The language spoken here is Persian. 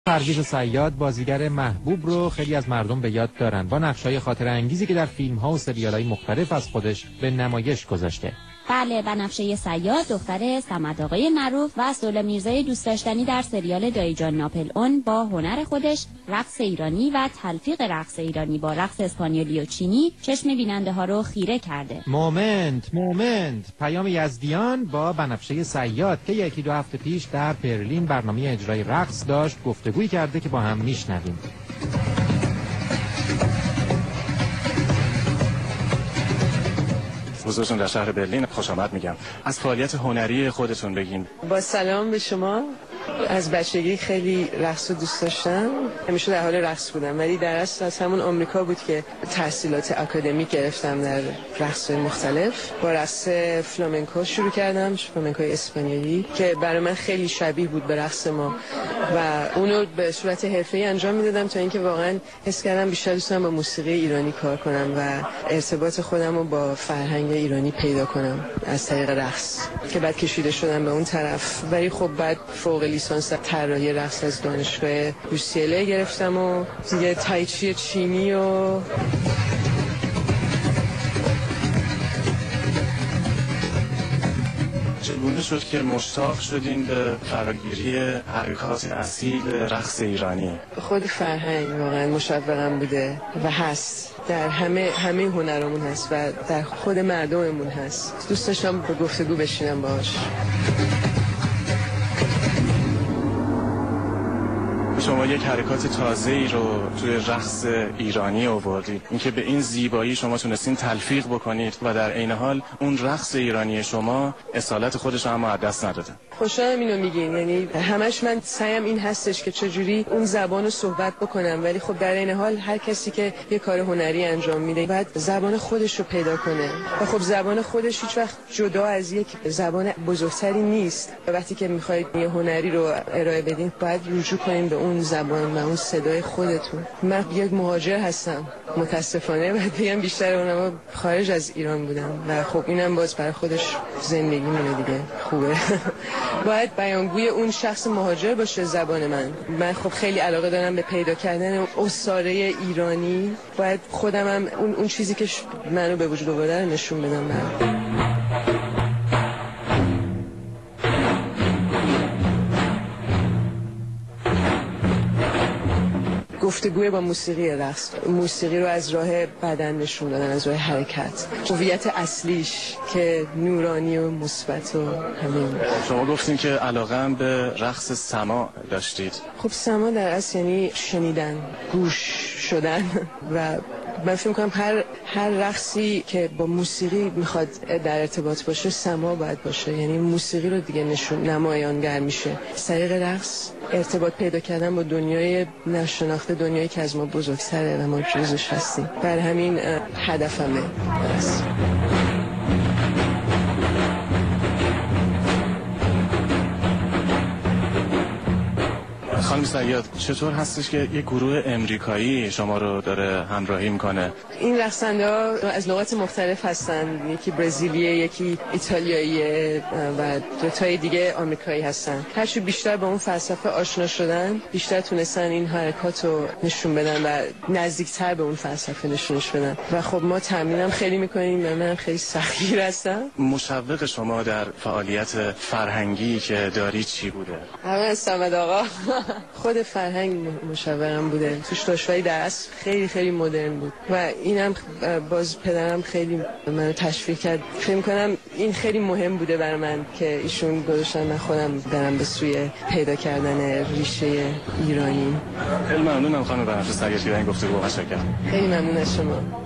پرویز صیاد بازیگر محبوب رو خیلی از مردم به یاد دارن با نقش‌های خاطره انگیزی که در فیلم‌ها و سریال‌های مختلف از خودش به نمایش گذاشته. بله، بنفشه صیاد دختر صمد آقای معروف و سوله میرزای دوست داشتنی در سریال دایی جان ناپل اون با هنر خودش، رقص ایرانی و تلفیق رقص ایرانی با رقص اسپانیولی و چینی چشم بیننده ها رو خیره کرده. مومنت پیام یزدیان با بنفشه صیاد که یکی دو هفته پیش در برلین برنامه اجرای رقص داشت گفتگویی کرده که با هم میشنویم. حضورتون در شهر برلین خوش آمد میگم. از فعالیت هنری خودتون بگین. با سلام به شما. از بچگی خیلی رقص رو دوست داشتم، همیشه در حال رقص بودم، ولی در اصل از همون آمریکا بود که تحصیلات آکادمیک گرفتم در رقص‌های مختلف. با رقص فلامنکو شروع کردم، فلامنکوی اسپانیایی که برای من خیلی شبیه بود به رقص ما و اونو به صورت حرفه‌ای انجام میدادم تا اینکه واقعا حس کردم بیشتر دوست دارم با موسیقی ایرانی کار کنم و ارتباط خودم رو با فرهنگ ایرانی پیدا کنم از طریق رقص، که بعد کشیده شدم به اون طرف. ولی خب بعد فوق لیسانس طراحی رقص از دانشگاه UCLA گرفتم و دیگه تایچی چینی و چگونه شد که مشتاق شدین به فراگیری حرکات اصیل رقص ایرانی؟ خود فرهنگ واقعا مشوقم بوده و هست، در همه هنرمون هست و در خود مردممون هست. دوست داشتم به گفتگو بشینم باهاش. شما یک حرکات تازه‌ای رو توی رقص ایرانی آوردید، اینکه به این زیبایی شما تونستین تلفیق بکنید و در عین حال اون رقص ایرانی شما اصالت خودش رو هم از دست نداده. خوشحالم اینو میگین، یعنی همش من سعیم این هستش که چجوری اون زبان رو صحبت بکنم، ولی خب در این حال هر کسی که یه کار هنری انجام میده باید زبان خودش رو پیدا کنه و خب زبان خودش هیچ وقت جدا از یک زبان بزرگتری نیست. وقتی که میخواید یه هنری رو ارائه بدین باید رجوع کنین به اون زبان و اون صدای خودتون. من یک مهاجر هستم متاسفانه، باید بگم بیشتر اونم خارج از ایران بودم و خب اینم باز برای خودش زندگی میونه دیگه، خوبه. باید بیانگوی اون شخص مهاجر باشه زبان من خب خیلی علاقه دارم به پیدا کردن اسطوره ایرانی. باید خودمم اون چیزی که منو به وجود آورده رو نشون بدم برام. گفتگوی با موسیقی رقص، موسیقی رو از راه بدن نشون دادن، از راه حرکت، هویت اصلیش که نورانی و مثبت و همین. شما گفتین که علاقه هم به رقص سماع داشتید. خب سماع در اصل یعنی شنیدن، گوش شدن و من فکر می‌کنم هر رقصی که با موسیقی میخواد در ارتباط باشه سماع باید باشه، یعنی موسیقی رو دیگه نمایانگر میشه. از طریق رقص ارتباط پیدا کردن با دنیای ناشناخته، دنیایی که از ما بزرگتره و ما جزوش هستیم. بر همین هدفمه رقص. خانم صیاد، چطور هستش که یک گروه امریکایی شما رو داره همراهی میکنه؟ این رقصنده ها از نقاط مختلف هستن، یکی برزیلیه، یکی ایتالیاییه و دو تای دیگه آمریکایی هستن. هرچی بیشتر با اون فلسفه آشنا شدن بیشتر تونستن این حرکات رو نشون بدن و نزدیکتر به اون فلسفه نشونش بدن و خب ما تمرینم خیلی میکنیم و منم خیلی سختگیر هستم. مشوق شما در فعالیت فرهنگی که داری چی بوده؟ همه صمد آقا خود فرهنگ مشوقم بوده، توش داشته‌ای در اصل خیلی خیلی مدرن بود و اینم باز پدرم خیلی منو تشویق کرد. فکر می‌کنم این خیلی مهم بوده برای من که ایشون گذاشتن من خودم برم به سوی پیدا کردن ریشه ایرانی. خیلی ممنونم خانم بنفشه صیاد که این گفتگو با ما شرکت. خیلی ممنون از شما.